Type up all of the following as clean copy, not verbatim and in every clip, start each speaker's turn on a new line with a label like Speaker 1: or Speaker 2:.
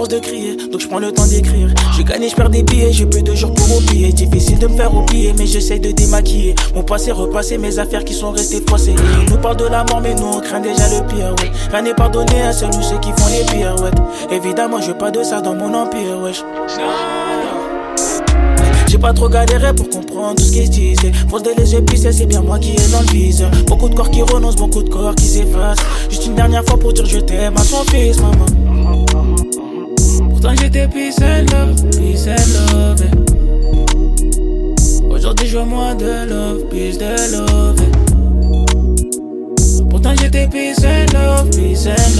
Speaker 1: force de crier, donc je prends le temps d'écrire. Je gagne et je perds des billets, j'ai peu de jours pour oublier. Difficile de me faire oublier, mais j'essaye de démaquiller mon passé, repasser mes affaires qui sont restées froissées. Ils nous parlent de la mort, mais nous on craint déjà le pire, ouais. Rien n'est pardonné à ceux qui font les pires, ouais. Évidemment, je veux pas de ça dans mon empire, wesh. J'ai pas trop galéré pour comprendre tout ce qui se disait. Fonce de les yeux plissés, c'est bien moi qui est dans le viseur. Beaucoup de corps qui renoncent, beaucoup de corps qui s'effacent. Juste une dernière fois pour dire je t'aime à son fils, maman. Pourtant j'étais peace and love, eh. Aujourd'hui je veux moins de love, plus de love, eh. Pourtant j'étais peace and love, eh.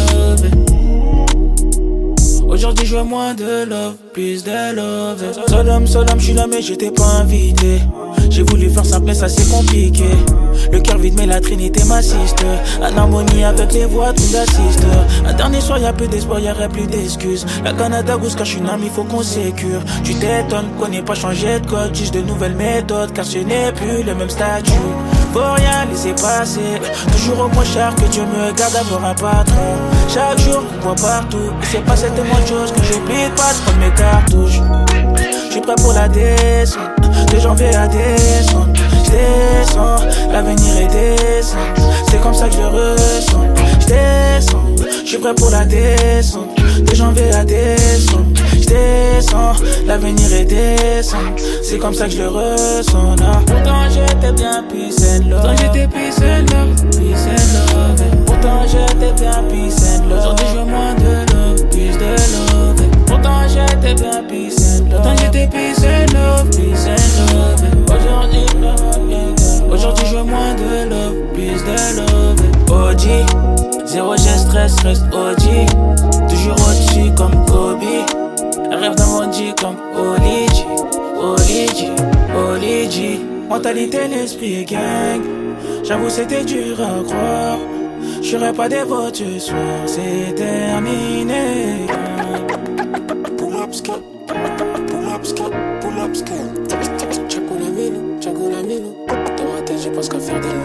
Speaker 1: Aujourd'hui je veux moins de love, plus de love, eh. Seul homme, j'suis là mais j'étais pas invité. J'ai voulu faire simple mais ça c'est compliqué. Le cœur vide mais la Trinité m'assiste. En harmonie avec les voix tout d'assiste. Un dernier soir y'a plus d'espoir, y'aurait plus d'excuses. La Canada Goose cache une arme, il faut qu'on sécure. Tu t'étonnes qu'on n'ait pas changé de code. Juste de nouvelles méthodes car ce n'est plus le même statut. Faut rien laisser passer. Toujours au moins cher que Dieu me garde d'avoir un patron. Chaque jour on voit partout. Et c'est pas cette tellement de choses que j'oublie pas de prendre mes cartouches. J'suis prêt pour la descente. De janvier à décembre, j'descends, l'avenir est décent. C'est comme ça que je le ressens. J'descends, j'suis prêt pour la descente. De janvier à décembre, j'descends, l'avenir est décent. C'est comme ça que je le ressens. Non. Pourtant j'étais bien peace and love. Pourtant j'étais peace and love, peace and love. Pourtant j'étais bien peace and love. Aujourd'hui je veux moins de love, plus de love. Pourtant j'étais bien peace and love. Pourtant j'étais peace and love, peace and love. Aujourd'hui je veux moins de love, plus de love. OG, zéro geste, stress, reste OG. Toujours au-dessus comme Kobe. Rêve d'un monde comme Oli G. Mentalité, l'esprit et gang. J'avoue c'était dur à croire. J'serais pas dévot ce soir, c'est terminé. Pull up skill. Chaco la milo. Dans ma tête, j'ai pas ce qu'à faire de